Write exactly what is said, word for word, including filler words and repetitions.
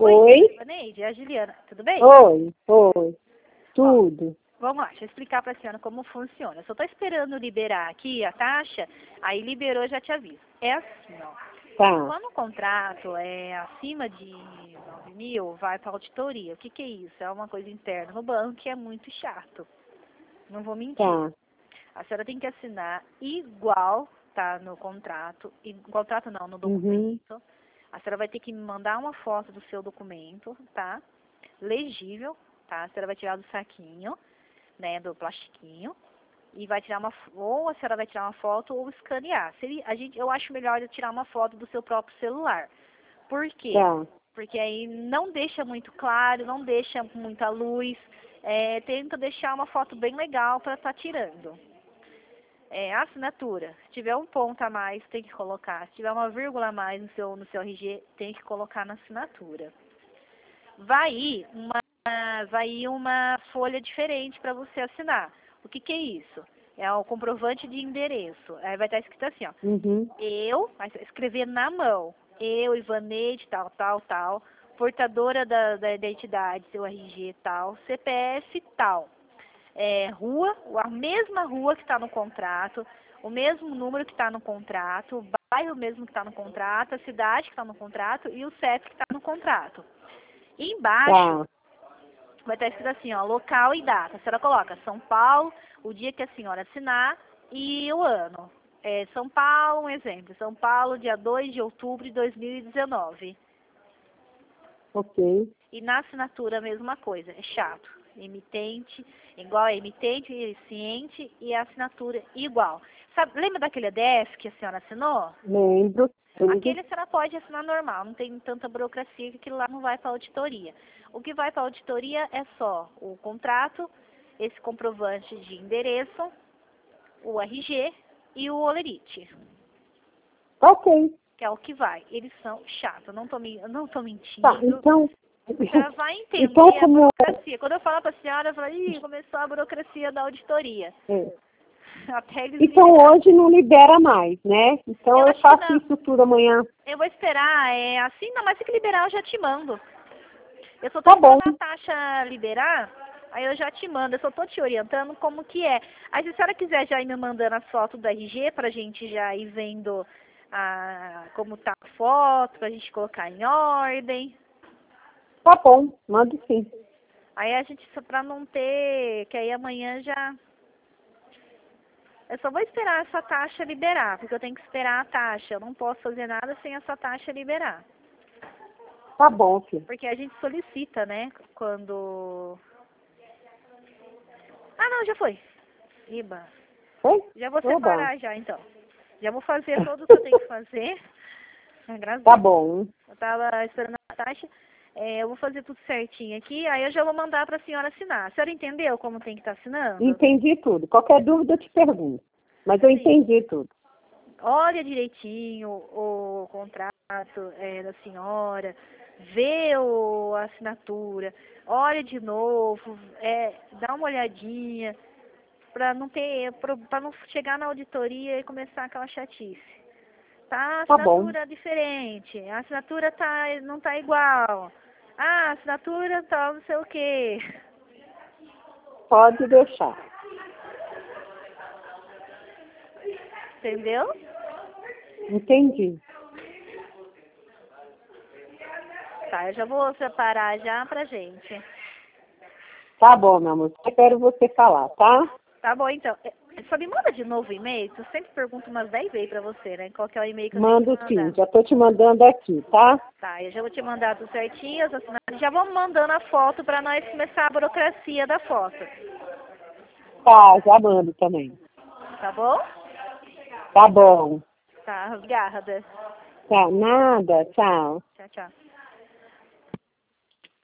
Oi? Neide, é a Juliana. Tudo bem? Oi, oi. Tudo. Ó, vamos lá, deixa eu explicar para a senhora como funciona. Eu só estou esperando liberar aqui a taxa, aí liberou, já te aviso. É assim, ó. Tá. Quando o contrato é acima de nove mil, vai para auditoria. O que, que é isso? É uma coisa interna no banco que é muito chato. Não vou mentir. Tá. A senhora tem que assinar igual tá no contrato, e contrato não, no Uhum. documento. A senhora vai ter que me mandar uma foto do seu documento, tá? Legível, tá? A senhora vai tirar do saquinho, né, do plastiquinho, e vai tirar uma, ou a senhora vai tirar uma foto ou escanear. Seria, a gente, eu acho melhor tirar uma foto do seu próprio celular. Por quê? Tá. Porque aí não deixa muito claro, não deixa muita luz, é, tenta deixar uma foto bem legal para estar tirando. É, a assinatura, se tiver um ponto a mais, tem que colocar. Se tiver uma vírgula a mais no seu, no seu R G, tem que colocar na assinatura. Vai ir uma, vai ir uma folha diferente para você assinar. O que, que é isso? É o comprovante de endereço. Aí vai estar escrito assim, ó. Uhum. Eu, vai escrever na mão. Eu, Ivaneide, tal, tal, tal. Portadora da, da identidade, seu R G, tal. C P F, tal. É, rua, a mesma rua que está no contrato, o mesmo número que está no contrato, o bairro mesmo que está no contrato, a cidade que está no contrato e o C E P que está no contrato. E embaixo Tá. vai estar escrito assim, ó, local e data. A senhora coloca São Paulo, o dia que a senhora assinar e o ano. É, São Paulo, um exemplo, São Paulo, dia dois de outubro de dois mil e dezenove. Ok. E na assinatura a mesma coisa, é chato. Emitente, igual a emitente, ciente e a assinatura igual. Sabe, lembra daquele E D F que a senhora assinou? Lembro. Tudo. Aquele a senhora pode assinar normal, não tem tanta burocracia que aquilo lá não vai para auditoria. O que vai para auditoria é só o contrato, esse comprovante de endereço, o R G e o olerite, Ok. que é o que vai. Eles são chatos, não tô, eu não tô mentindo. Tá, então... A senhora vai entender Então, a como... burocracia. Quando eu falo para a senhora, eu falo, ih, começou a burocracia da auditoria. É. Até eles Então, liberarem. hoje não libera mais, né? Então, Eu eu acho que faço não. isso tudo amanhã. Eu vou esperar, é assim, não, mas se que liberar eu já te mando. Eu só tô Tá bom. esperando a taxa liberar, aí eu já te mando, eu só tô te orientando como que é. Aí se a senhora quiser já ir me mandando as fotos do R G pra gente já ir vendo a, como tá a foto, pra gente colocar em ordem. Tá bom. Mando sim. Aí a gente, só pra não ter, que aí amanhã já... Eu só vou esperar essa taxa liberar, porque eu tenho que esperar a taxa. Eu não posso fazer nada sem essa taxa liberar. Tá bom, filho. Porque a gente solicita, né? Quando... Ah, não, já foi. Iba. Oi? Já vou Oba. separar já, então. Já vou fazer tudo o que eu tenho que fazer. Ah, graças a Tá Deus. bom. Eu tava esperando a taxa. É, eu vou fazer tudo certinho aqui, aí eu já vou mandar pra senhora assinar. A senhora entendeu como tem que estar assinando? Entendi tudo. Qualquer dúvida eu te pergunto. Mas eu Sim. entendi tudo. Olha direitinho o contrato é, da senhora, vê o, a assinatura, olha de novo, é, dá uma olhadinha, para não ter, para não chegar na auditoria e começar aquela chatice. Tá, a Tá bom. assinatura é diferente, a assinatura tá, não tá igual. Ah, a assinatura tá não sei o quê. Pode deixar. Entendeu? Entendi. Tá, eu já vou separar já pra gente. Tá bom, meu amor. Eu quero você falar, tá? Tá bom, então. É, só me manda de novo o e-mail, que eu sempre pergunto umas dez vezes pra você, né? Qual que é o e-mail que eu Mando tenho que sim. mandar. Já tô te mandando aqui, tá? Tá, eu já vou te mandar tudo certinho, as assinadas. Já vamos mandando a foto pra nós começar a burocracia da foto. Tá, já mando também. Tá bom? Tá bom. Tá, obrigada. Tá, nada. Tchau. Tchau, tchau.